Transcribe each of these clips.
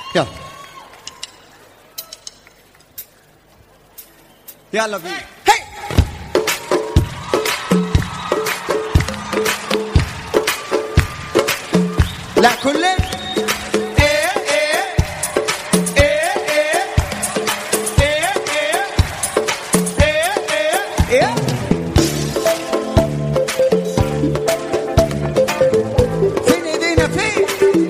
يلا يلا بينا. هي لا كلنا فين ايدينا فين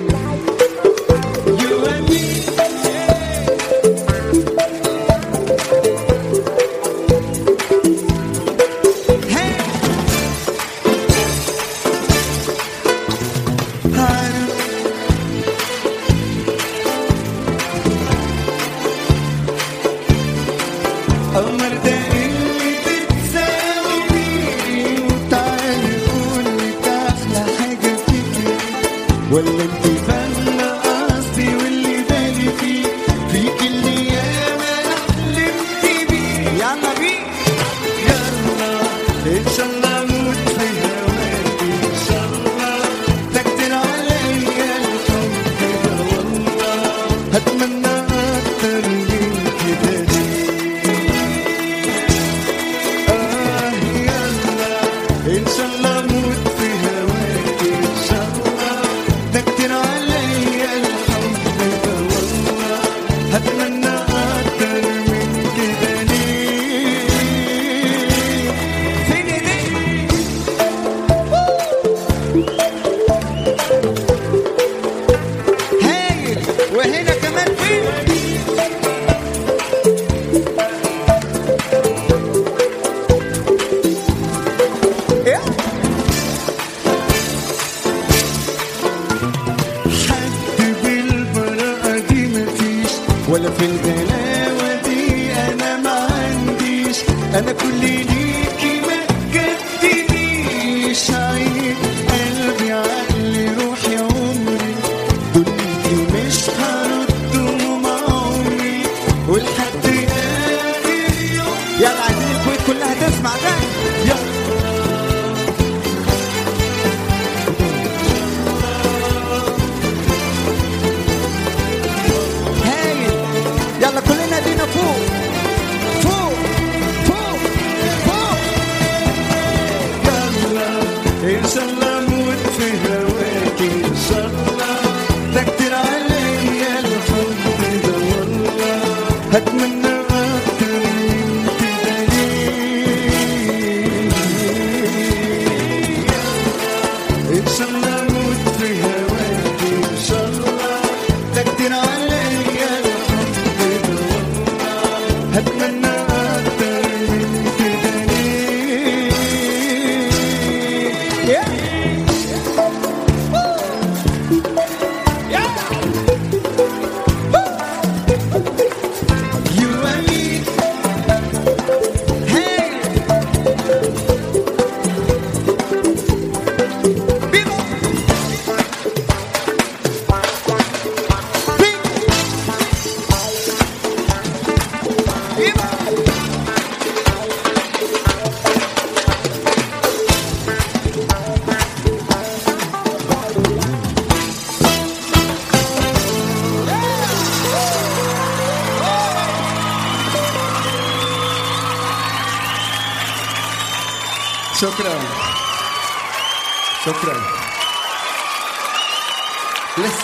قمر ده اللي تتساوي وتعالي قولي أحلى حاجة فيكي ولا انت فاهمة قصدي واللي بالي فيه فيكي اللي ياما أنا حلمت بيه. يلا بينا يلا إن شاء الله أموت في هواكي إن شاء الله ده كتير عليا الحب ده والله هتمنى أكتر من كده إن شاء الله أموت في هواك إن شاء الله ده كتير عليا الحب ده والله هتمنى أكتر من كده ليه. فين إيديك هايل وهنا كمان فين ولا في الغلاوة دي أنا ما عنديش أنا كل ليكي ما تجدنيش عيني قلبي عقلي روحي عمري دنيتي مش هردهم عمري ولحد آخر يوم. يلا عايزين الكويت كلها تسمع ده يلا يلا كلنا ايدينا فوق فوق فوق فوق. يلا ان شاء الله اموت في هواك ان شاء الله ده كتير عليا الحب ده والله هتمنى اكتر من كده ليه. ان شاء الله اموت في هواك ان شاء الله ده كتير عليا هتمنى أكتر من كده ليه. You and me. Hey. Viva. Viva. شكرا شكرا لسه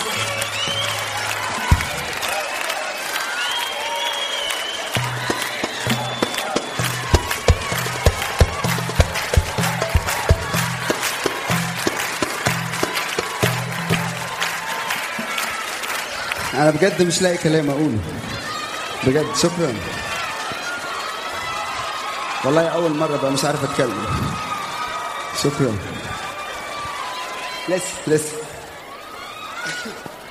أنا بجد مش لاقي كلام أقوله بجد. شكرا والله أول مرة بقى مش عارف أتكلم. شكرا لسه